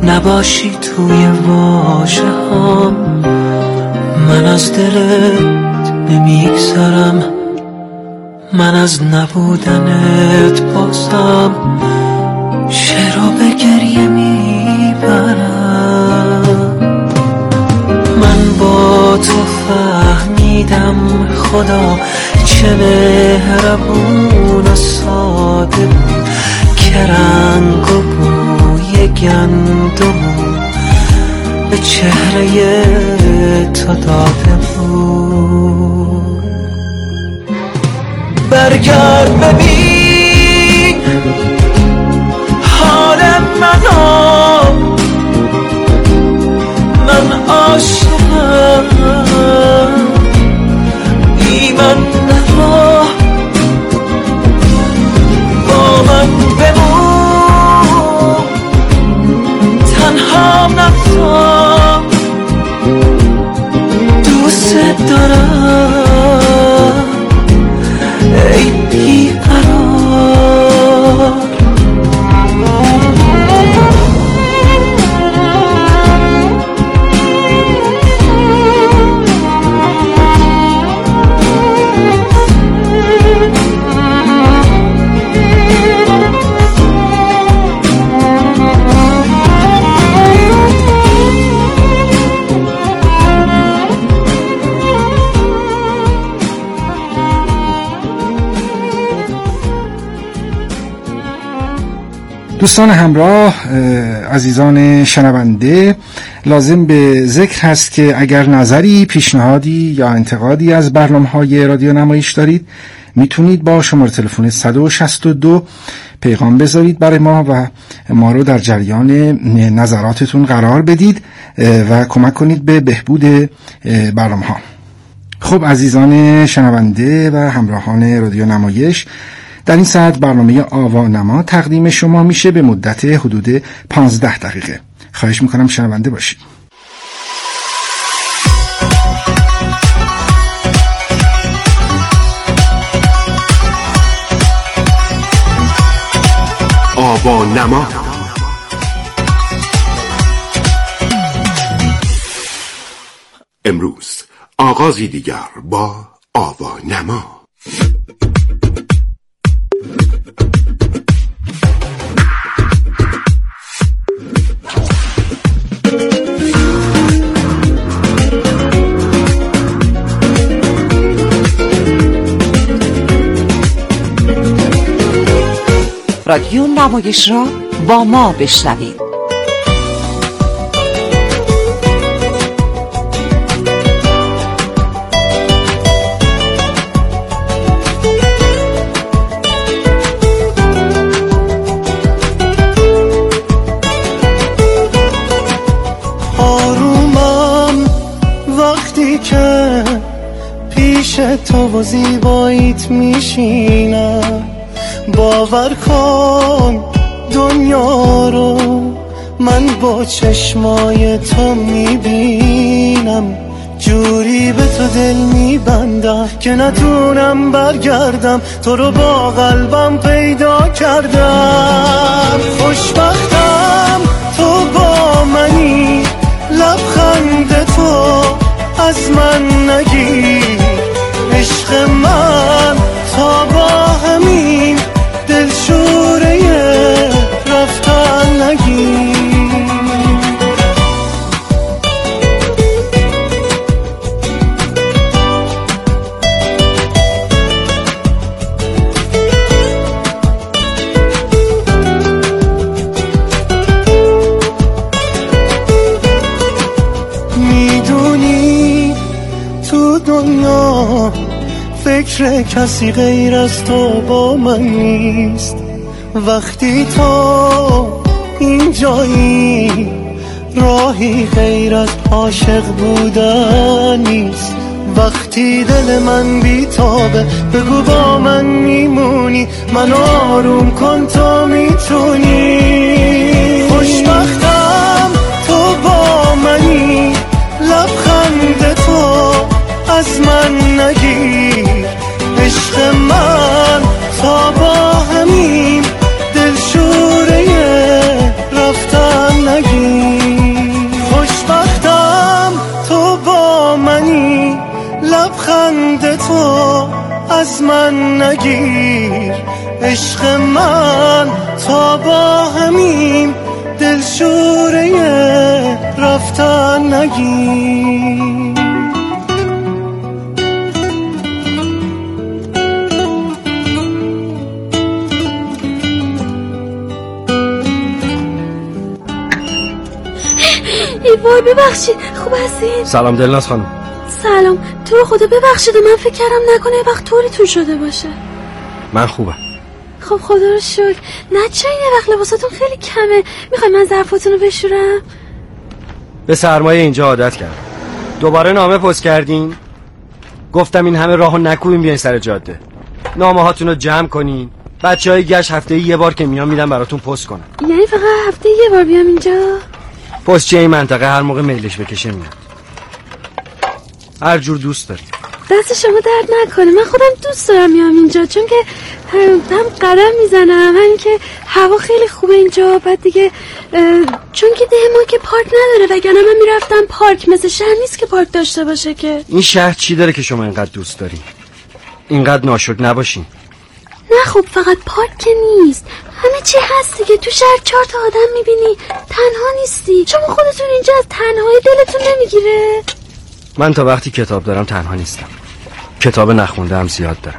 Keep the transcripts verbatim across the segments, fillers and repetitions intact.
نباشی توی واژه هام، من از دلت نمیگذرم، من از نبودنت بازم شعرو به گریه میبرم. من با تو فهمیدم خدا چه مهربون و ساده بود، که رنگ و بوی گندم به چهره تو داده بود. برگرد ببین حال منو، من عاشقم، بی من نرو، با من بمون، تنها نذار، دوست دارم ای بیقرار. دوستان همراه، عزیزان شنونده، لازم به ذکر هست که اگر نظری، پیشنهادی یا انتقادی از برنامه‌های رادیو نمایش دارید، میتونید با شماره تلفن صد و شصت و دو پیغام بذارید برای ما و ما رو در جریان نظراتتون قرار بدید و کمک کنید به بهبود برنامه‌ها. خب عزیزان شنونده و همراهان رادیو نمایش، در این ساعت برنامه آوانما تقدیم شما میشه به مدت حدود پانزده دقیقه. خواهش میکنم شنونده باشید. آوانما امروز آغازی دیگر با آوانما. رادیو نمایش را با ما بشنوید. آرومم وقتی که پیش تو و زیباییت میشینم، باور کن دنیا رو من با چشمای تو میبینم، جوری به تو دل میبندم که نتونم برگردم، تو رو با قلبم پیدا کردم. خوشبختم تو با منی، لبخند تو از من نگیر، عشق من تا با همین دلشوره رفتن نگیر. میدونی تو دنیا فکر کسی غیر از تو با من نیست، وقتی تو اینجایی راهی غیر از عاشق بودن نیست. وقتی دل من بیتابه بگو با من میمونی، من آروم کن تو میتونی. خوشبختم تو با منی، لبخند تو از من نگیر، عشق من تا با همین دلشوره رفتن نگیر. از من نگیر. عشق من تا با همین دلشوره رفتن نگیر. ای وای ببخشید، خوب هستین؟ سلام دلناز خانم. سلام. تو رو خدا ببخشید، من فکر کردم نکنه یه وقت طوریتون شده باشه. من خوبم. خب خدا رو شکر. نه چه یه وقت لباساتون خیلی کمه، میخوای من ظرفاتون رو بشورم؟ به سرمایه اینجا عادت کردم. دوباره نامه پست کردین؟ گفتم این همه راهو نکوبین بیاین سر جاده. نامه هاتون رو جمع کنین. بچه های گشت هفته یه بار که میان میدن براتون پست کنن. یعنی فقط هفته یه بار بیام اینجا؟ پستچی این منطقه هر موقع میلش بکشه میاد. هر جور دوست داری. دست شما درد نکنه، من خودم دوست دارم میام اینجا، چون که هم قدم میزنم، همین که هوا خیلی خوبه اینجا. بعد دیگه چون که ده ما که پارک نداره، وگرنه من میرفتم پارک. مثل شهر نیست که پارک داشته باشه که. این شهر چی داره که شما اینقدر دوست داری؟ اینقدر ناشکر نباشین. نه خب فقط پارک که نیست، همه چی هست دیگه. تو شهر چهار تا آدم میبینی، تنها نیستی. شما خودتون اینجا از تنهایی دلتون نمیگیره؟ من تا وقتی کتاب دارم تنها نیستم. کتاب نخونده هم زیاد دارم.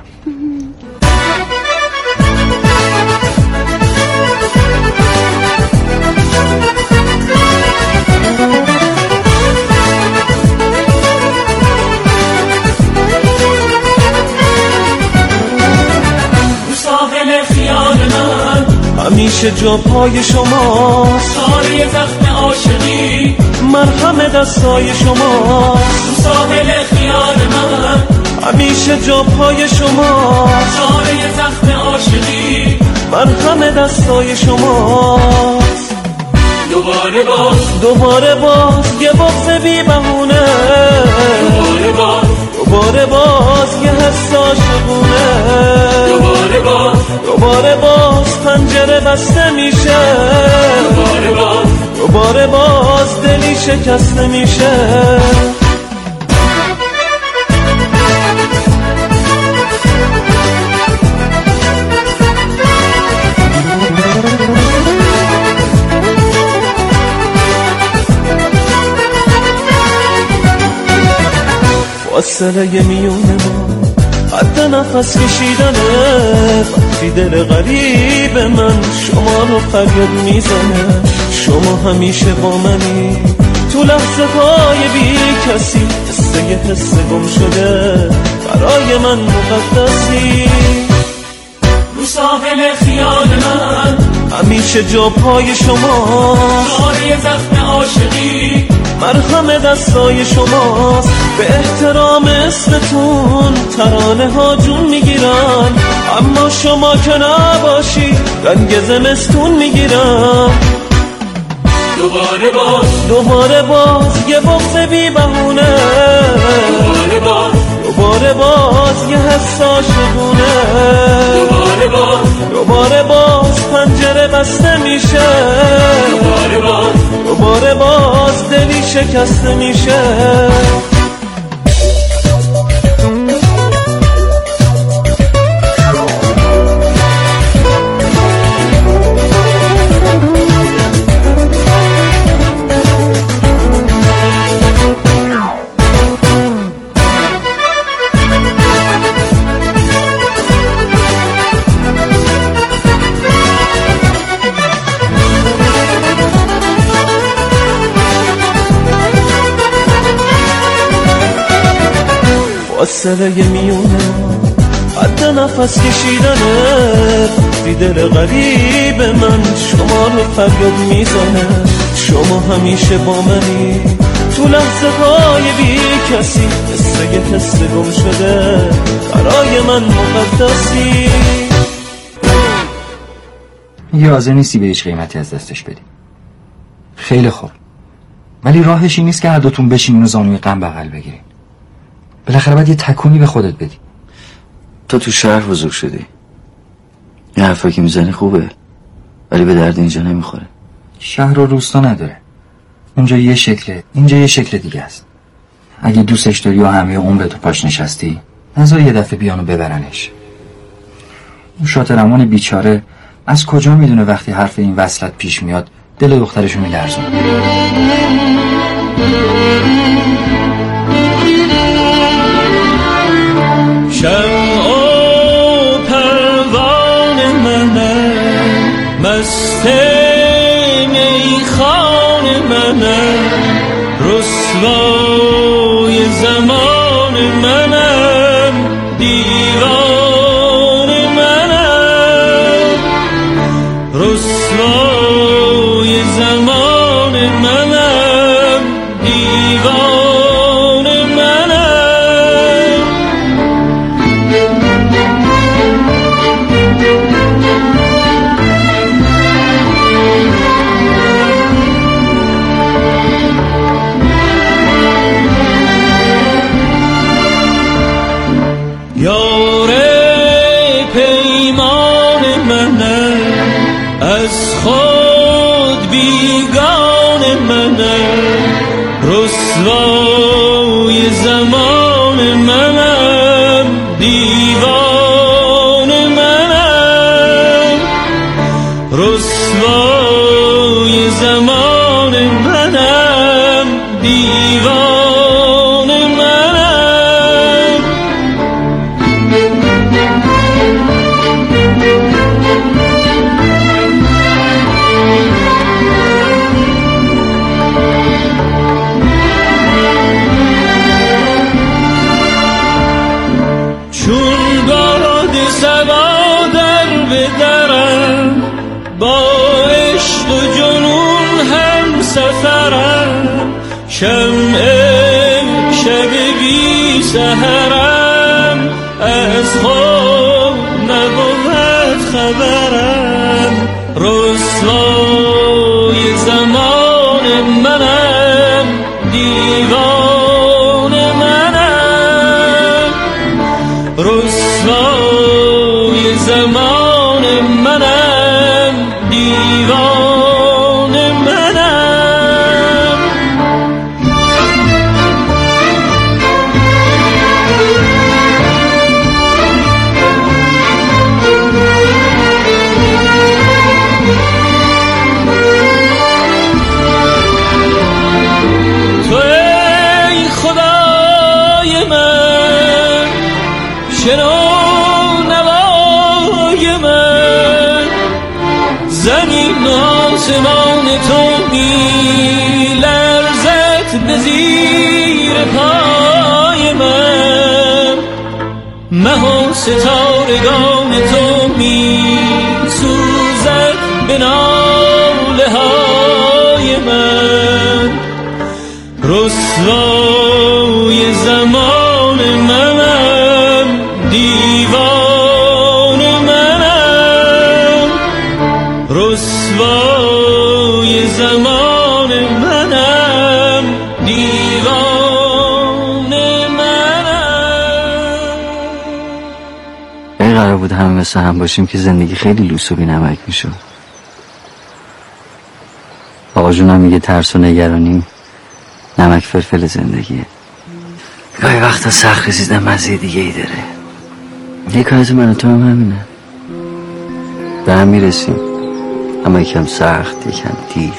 همیشه جا پای شما، چاره زخم عاشقی، مرهم دستای شما. ساحل خیال من، همیشه جا پای شما، چاره زخم عاشقی، مرهم دستای شما. دوباره باز دوباره باز یه بغض بی بهونه، دوباره باز دوباره باز یه حس عاشقونه. دوباره باز دوباره باز پنجره بسته میشه، دوباره باز دوباره باز دلی شکسته میشه. فاصله میونه ما حد نفس کشیدنه. وقتی دل غریب من شما رو فریاد میزنه. شما همیشه با منی تو لحظه های بی کسی، حس یه حس گم شده برای من مقدسی. رو ساحل خیال من، همیشه جا پای شما، چاره زخم عاشقی، مرهم دستای شماست. به احترام اسمتون ترانه ها جون میگیرن، اما شما که نباشی رنگ زمستون میگیرن. دوباره باز دوباره باز یه بغض بی بهونه، دوباره باز دوباره باز یه حس عاشقونه. دوباره باز دوباره باز پنجره بسته میشه، دوباره باز دوباره باز دلی شکسته میشه. فاصله میونه حد نفس کشیدنه. وقتی دل غریب من شما رو فریاد میزنه. شما همیشه با منی تو لحظه های بی کسی، حس یه حس گم شده برای من مقدسی. یه حاضر نیستی به هیچ قیمتی از دستش بدی. خیلی خوب، ولی راهش این نیست که هر دوتون بشینین و زانوی غم بغل بگیرین. بالاخره باید یه تکونی به خودت بدی. تو تو شهر بزرگ شدی، یه حرفایی که میزنی خوبه ولی به درد اینجا نمیخوره. شهر و روستا نداره. اونجا یه شکله، اینجا یه شکل دیگه است. اگه دوستش داری و همه عمرت تو پاش نشستی، نذار یه دفعه بیانو ببرنش. اون شاطرمان بیچاره از کجا میدونه وقتی حرف این وصلت پیش میاد دل دخترشو میلرزونه. شمع و پروانه منه، مست میخانه منه، رسوای زمان منم، دیوان منم، رسوای زمان منم، دیوان منم. یار پیمان منه، از خود بیگان منه، رسوای زمان منم، دیوان منم، رسوای زمان منم، دیوان منم. چون باد صبا در بدرم، با عشق و جنون هم سفرم، شمع شب بی سحرم، از خواب نبود خبرم، رسوای زمان منم، دیوان منم، رسوای زمان منم، دیوان منم. تو ای خدای من، شنو نوای من، زمین آسمان تو می لرزد به زیر پای من، مه و ستارگان تو می سوزد به ناله های من، رسوای زمان منم، دیوان منم، رسوای زمان منم، دیوان منم. این قرار بود همه مثل هم باشیم که زندگی خیلی لوس و بی نمک میشد. آقا جونم میگه ترس و نگرانی نمک فلفل زندگیه. گاهی وقتا سخت رسیدن مزه دیگه ای داره. حکایت من و تو هم همینه. به هم میرسیم، اما یکم سخت، یکم دیر،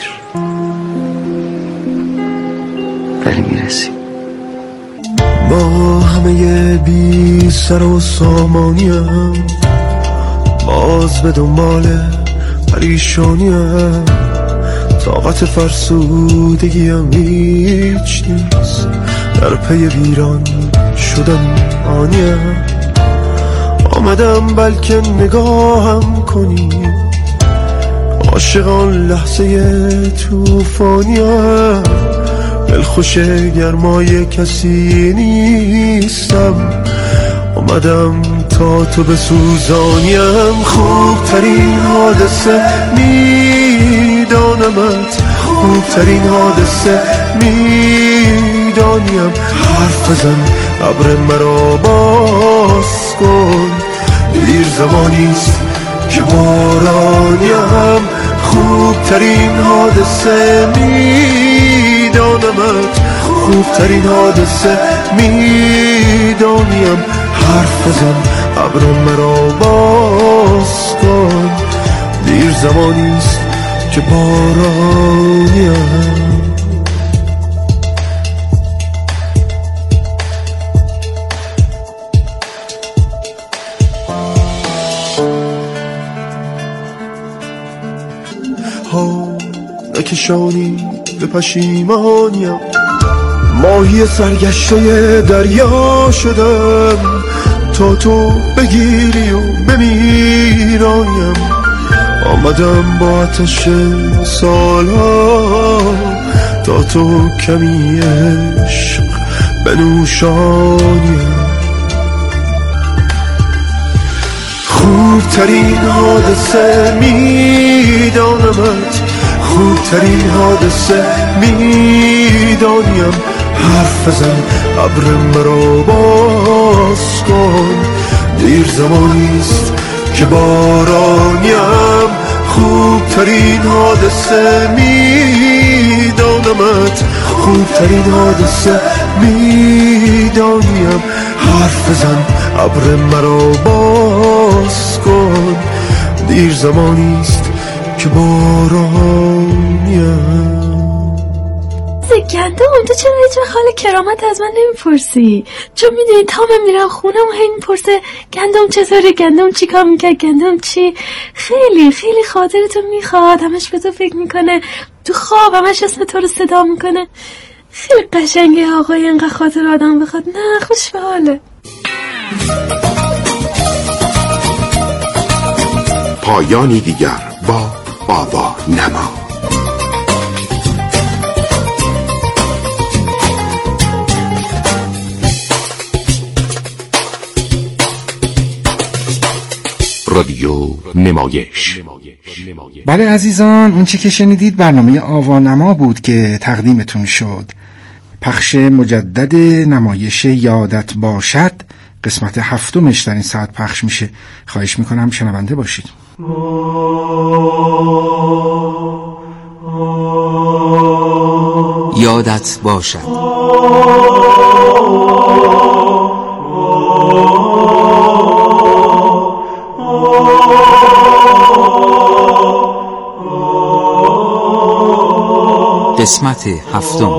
ولی میرسیم. با همه بی سر و سامانیم، باز به دنبال پریشانیم، طاقت فرسودگیم هیچ نیست، در پی ویران شدم آنیم. آمدم بلکه نگاهم کنی، عاشقان لحظه توفانیم، دلخوش گرمای کسی نیستم، آمدم تا تو بسوزانیم. خوبترین حادثه میدانمت، خوبترین حادثه میدانیم، حرف بزن ابر مرا باز کن، دیر زمانیست که بارانیم. خوبترین حادثه میدانمت، خوبترین حادثه میدانیم، حرف بزن ابر مرا باز کن، دیر زمانیست که بارانیم. ها نکشانی به پشیمانیم، ماهی سرگشته دریا شدم تا تو بگیری و بمیرایم. آمدم با آتش سالها تا تو کمی عشق بنوشانیم. خوبترین حادثه میدانمت، خوبترین حادثه میدانیم. حرف بزن ابر مرا باز کن، دیر زمانیست که بارانیم. خوبترین حادثه میدانمت، خوبترین حادثه میدانیم. حرف بزن ابر مرا باز کن، دیر زمانیست که بارانیم. گندم تو چرا هیچ وقت حال کرامت از من نمیپرسی؟ چون میدونی تا من میرم خونه و هی میپرسه گندم چطوره، گندم چی کار میکرد، گندم چی. خیلی خیلی خاطرتو میخواد، همش به تو فکر میکنه، تو خواب همش اسم تو رو صدا میکنه. خیلی قشنگه آقای اینقدر خاطر آدم بخواد. نه خوش به حاله. پایانی دیگر با آوا نما. رادیو نمایش. بله عزیزان، اون چی که شنیدید برنامه آوانما بود که تقدیمتون شد. پخش مجدد نمایش یادت باشد قسمت هفتمش در این ساعت پخش میشه. خواهش میکنم شنونده باشید. یادت باشد. قسمت هفتم.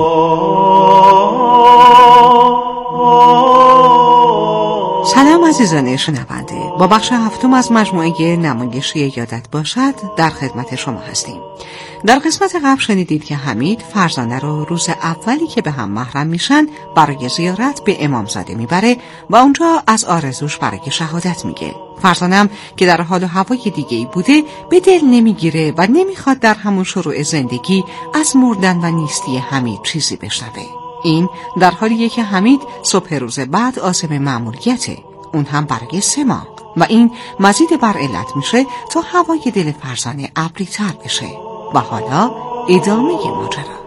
سلام عزیزان شنونده، با بخش هفتم از مجموعه نمایشی یادت باشد در خدمت شما هستیم. در قسمت قبل شنیدید که حمید فرزانه رو روز اولی که به هم محرم میشن برای زیارت به امامزاده میبره و اونجا از آرزوش برای شهادت میگه. فرزانم که در حال و هوای دیگه‌ای بوده به دل نمیگیره و نمیخواد در همون شروع زندگی از مردن و نیستی حمید چیزی بشنوه. این در حالیه که حمید صبح روز بعد عازم مأموریته، اون هم برای سه ماه، و این مزید بر علت میشه تا هوای دل فرزانه ابری تر بشه. و حالا ادامه ماجرا.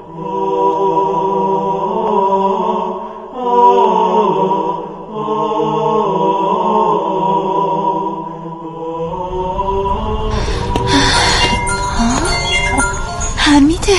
حمیده.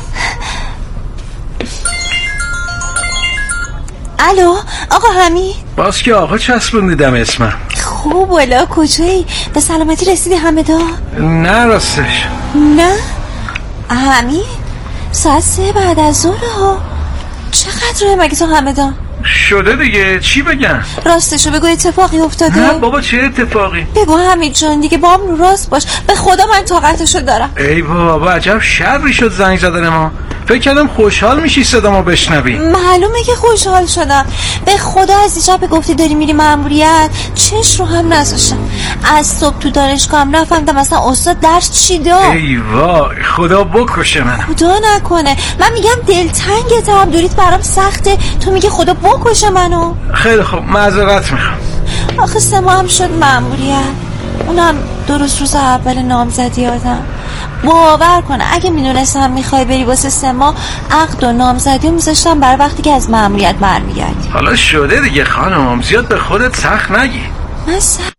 الو آقا حمید. باز که آقا چسبوندیدم اسمم. خوب والا کجایی؟ به سلامتی رسیدی همدا؟ نه راستش. نه حمید ساعت سه بعد از ظهر ها. چقدر روی مگه تو همدا؟ شده دیگه، چی بگم؟ راستشو بگو، اتفاقی افتاده؟ نه بابا چه اتفاقی؟ بگو حمید جان دیگه، با هم راست باش، به خدا من طاقتشو دارم. ای بابا عجب شری شد زنگ زدن ما. فکر کردم خوشحال میشی صدامو بشنوی. معلومه که خوشحال شدم. به خدا از دیشب گفتی داری میری مأموریت چش رو هم نذاشتم. از صبح تو دانشگاهم نفهمیدم اصلا استاد درس چی داد. ای وای خدا بکشه من. خدا نکنه. من میگم دلتنگتم، دوریت برام سخته، تو میگی خدا بکشه منو. خیلی خوب معذرت میخوام. آخه سه ماه هم شد مأموریت، اونم درست روز اول نامزدی آدم. باور کنه اگه میدونستم میخوای بری واسه سه ماه عقد و نامزدی رو میذاشتم برای وقتی که از مأموریت برمیگردی. حالا شده دیگه خانم، زیاد به خودت سخت نگی. من سخت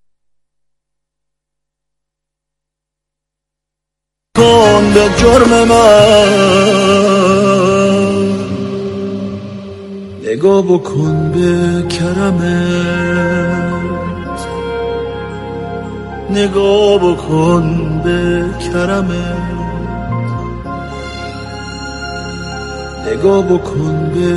کن به جرم من، نگاه بکن به کرمت، نگاه بکن به کرمت، نگاه بکن به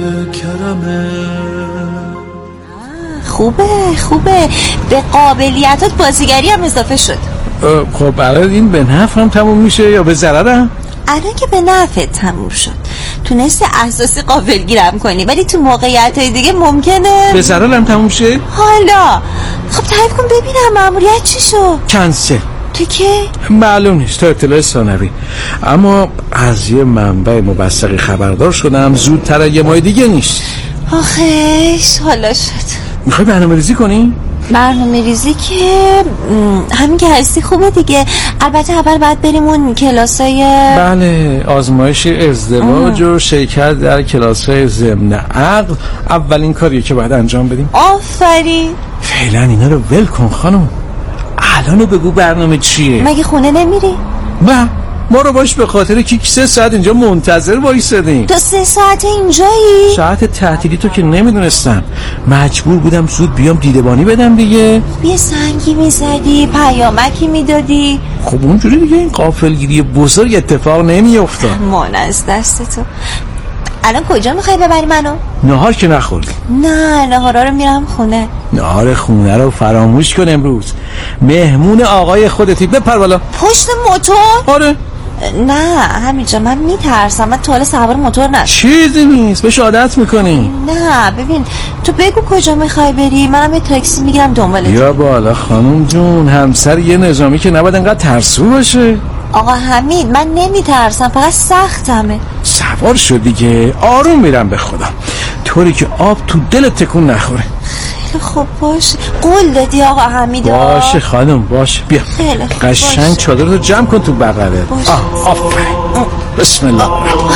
کرمت. خوبه خوبه، به قابلیتات بازیگری هم اضافه شد. خب برای این به نفعم تموم میشه یا به ضررم؟ الان که به نفعت تموم شد تونستی اساسی قابل گیرم کنی، ولی تو موقعیت های دیگه ممکنه به ضررم تموم شه. حالا خب تعریف کن ببینم ماموریت چی شد؟ کنسل. تو که؟ معلوم نیست، تا اطلاع ثانوی. اما از یه منبع موثقی خبردار شدم زودتر یه ماه دیگه نیست. آخیش حالا شد. میخوای برنامه ریزی کنی؟ برنامه ریزی که همین که هستی خوبه دیگه. البته اول باید بریم اون کلاسای بله آزمایش ازدواج و شرکت در کلاسای ضمن عقل اولین کاریه که باید انجام بدیم. آفرین. فعلا اینا رو ول کن خانم، الانو بگو برنامه چیه؟ مگه خونه نمیری؟ نه ما رو باش به خاطر که سه ساعت اینجا منتظر وایسادیم. تو سه ساعت اینجایی؟ ساعت تعطیلی تو که نمیدونستم، مجبور بودم زود بیام دیدبانی بدم دیگه. یه سنگی میزدی، پیامکی میدادی. خب اونجوری دیگه این غافلگیری بزرگ اتفاق نمیافتاد. مان از دست تو. الان کجا میخوای ببری منو؟ نهار که نخوردی؟ نه نهارا رو میرم خونه. نهار خونه رو فراموش کن، امروز مهمون آقای خودتی. بپر بالا. پشت موتور؟ آره. نه همینجا من میترسم، من تا حالا سوار موتور نشدم. چیزی نیست، بهش عادت میکنی. نه ببین تو بگو کجا میخوای بری، منم یه تاکسی میگیرم دنبالت. یا بالا خانم جون، همسر یه نظامی که نباید انقدر ترسو باشه. آقا حمید من نمیترسم، فقط سختمه. سوار شد دیگه، آروم میرم به خودم، طوری که آب تو دل تکون نخوره. خیلی خوب باشه، قول دادی آقا حمید. باشه خانم باشه، بیا قشنگ چادر رو جمع کن تو بغلت. آه آفرین. بسم الله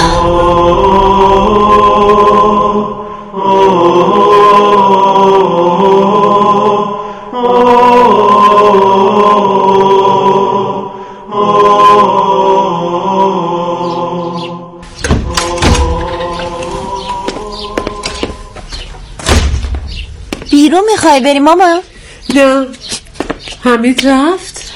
بیرون میخوای بری ماما؟ نه حمید رفت؟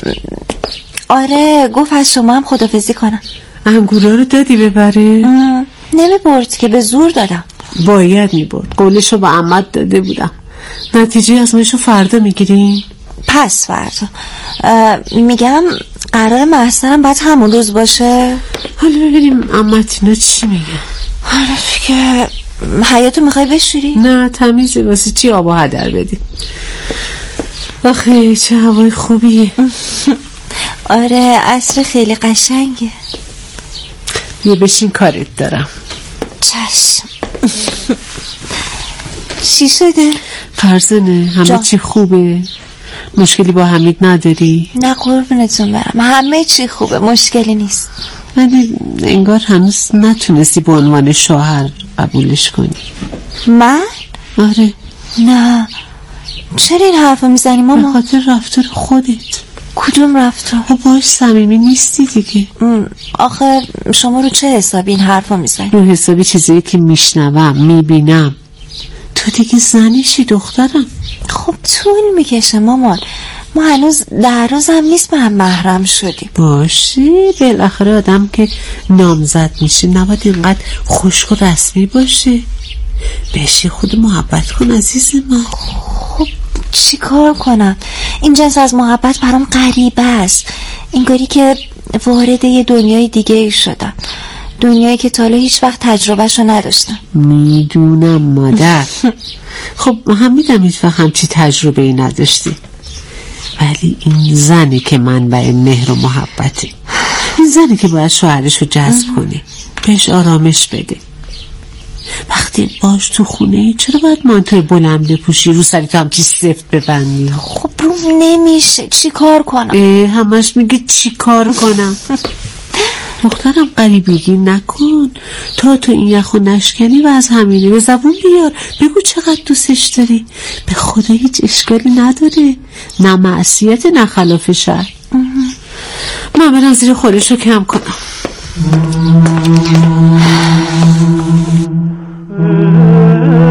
آره گفت از شما هم خدافزی کنم. انگورا رو دادی ببره؟ نمیبرد که، به زور دادم. باید میبرد، قولشو با عمت داده بودم. نتیجه آزمایشو فردا میگیریم؟ پس فردا. میگم قرار محضرم باید همون روز باشه. حالا ببینیم عمت اینا چی میگه. حالا که حیاتو میخوای بشوری؟ نه تمیزه، واسه چی آب و هدر بدی. آخه چه هوای خوبیه. آره عصر خیلی قشنگه. یه بشین کارت دارم. چشم. چی شده؟ فرزانه همه جا. چی خوبه؟ مشکلی با حمید نداری؟ نه قربونتون برم، همه چی خوبه، مشکلی نیست. ولی انگار هنوز نتونستی به عنوان شوهر قبولش کنی. من؟ آره. نه چرا این حرفو میزنی ماما؟ به خاطر رفتار خودت. کدوم رفتار؟ خب باش صمیمی نیستی دیگه. آخه شما رو چه حسابی این حرفو میزنی؟ رو حسابی چیزایی که میشنوم میبینم. تو دیگه زنیشی دخترم. خب طول میکشه مامان، ما هنوز در روز هم نیست به هم محرم شدیم. باشه بالاخره آدم که نامزد میشه نباید اینقدر خشک و رسمی باشه. بهش خود محبت کن عزیز من. خب چی کار کنم؟ این جنس از محبت برام غریبه است، انگاری که وارد یه دنیای دیگه ای شدم، دنیایی که تا حالا هیچ وقت تجربهشو نداشتم. میدونم مادر. خب حمیدم هیچ وقت همچی تجربه ای نداشتی، ولی این زنی که منبع مهر و محبته، این زنی که باید شوهرشو جذب کنه، بهش آرامش بده. وقتی باش تو خونه چرا باید مانتوی بلند بپوشی، رو سری تو همچی سفت ببندی؟ خب رو نمیشه، چی کار کنم؟ همش میگه چی کار کنم. دخترم غریبگی نکن، تا تو این یخو نشکنی و از همینه به زبون بیار، بگو چقدر دوستش داری. به خدا هیچ اشکالی نداره، نه معصیت نه خلاف شرع. من برم زیر خورشو کم کنم.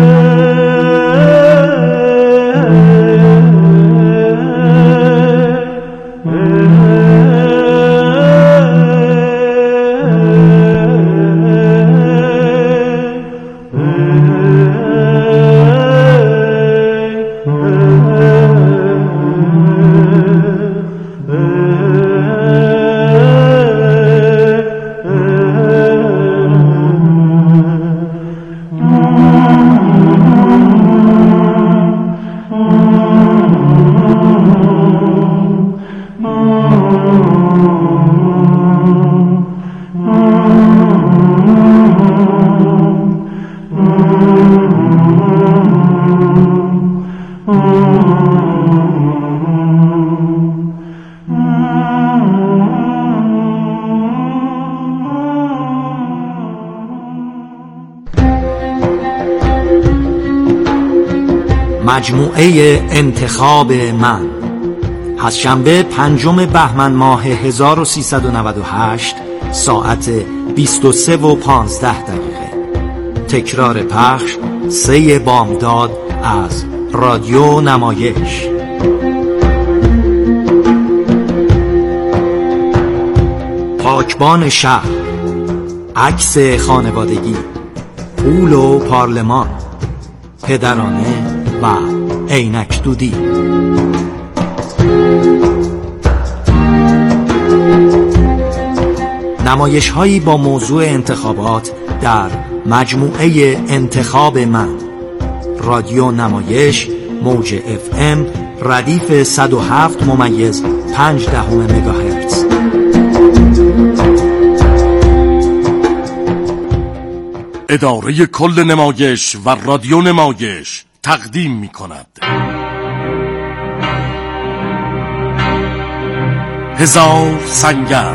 مجموعه انتخاب من. پس‌شنبه پنجم بهمن ماه هزار و سیصد و نود و هشت ساعت بیست و سه و پانزده دقیقه. تکرار پخش سه بامداد از رادیو نمایش. پاکبان شهر، عکس خانوادگی، پول و پارلمان، پدرانه و عینک دودی. نمایش هایی با موضوع انتخابات در مجموعه انتخاب من. رادیو نمایش، موج اف ام، ردیف صد و هفت ممیز پنج دهم مگاهرتز. اداره کل نمایش و رادیو نمایش تقدیم می کند هزار سنگر.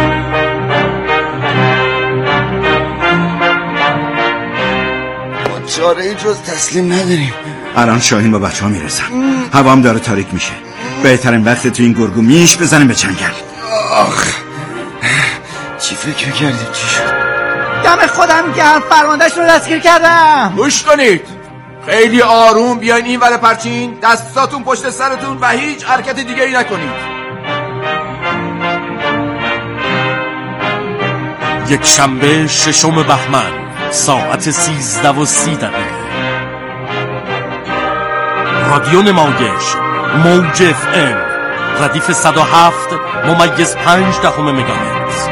چاره ای جز تسلیم نداریم. الان شاهین با بچه ها میرسن. هوا هم داره تاریک میشه. بهترین وقت تو این گرگو میش بزنیم به چنگل. آخ چی فکر کردیم چی شد؟ دم خودم گرم، فرماندهش رو دستگیر کردم. گوش کنید، خیلی آروم بیاین این ور پرچین، دستاتون پشت سرتون و هیچ حرکت دیگه ای نکنید. یک شنبه ششم بهمن ساعت سیزده و سی دقیقه. رادیو نمایش، موج اف ام، ردیف صد و هفت ممیز پنج دهم مگاهرتز.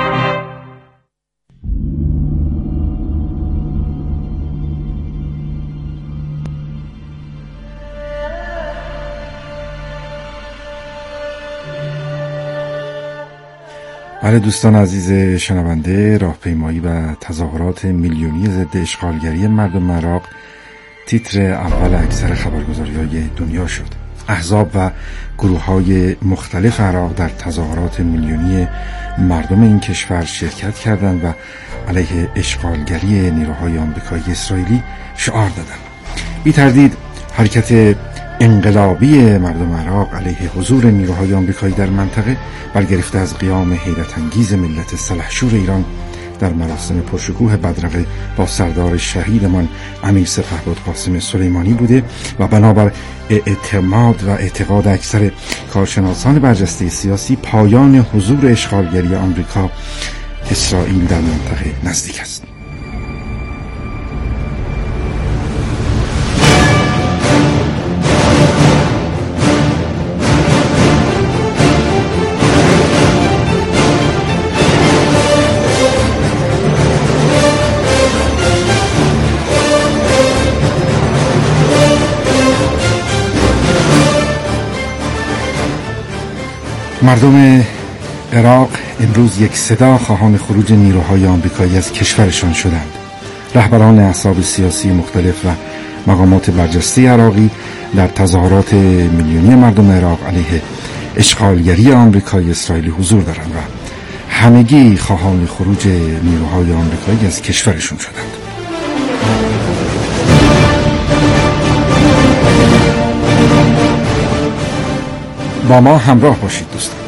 بله دوستان عزیز شنونده، راهپیمایی و تظاهرات میلیونی ضد اشغالگری مردم عراق تیتر اول اکثر خبرگزاری‌های دنیا شد. احزاب و گروه‌های مختلف عراق در تظاهرات میلیونی مردم این کشور شرکت کردند و علیه اشغالگری نیروهای آمریکایی اسرائیلی شعار دادند. بی تردید حرکت انقلابی مردم عراق علیه حضور نیروهای آمریکایی در منطقه برگرفته از قیام حیرت انگیز ملت سلحشور ایران در مراسم پرشکوه بدرقه با سردار شهیدمان امیر سپهبد قاسم سلیمانی بوده و بنابر اعتماد و اعتقاد اکثر کارشناسان برجسته سیاسی پایان حضور اشغالگری آمریکا اسرائیل در منطقه نزدیک است. مردم عراق امروز یک صدا خواهان خروج نیروهای آمریکایی از کشورشان شدند. رهبران احزاب سیاسی مختلف و مقامات برجسته عراقی در تظاهرات میلیونی مردم عراق علیه اشغالگری آمریکایی اسرائیلی حضور دارند و همگی خواهان خروج نیروهای آمریکایی از کشورشان شدند. با ما همراه باشید دوستان.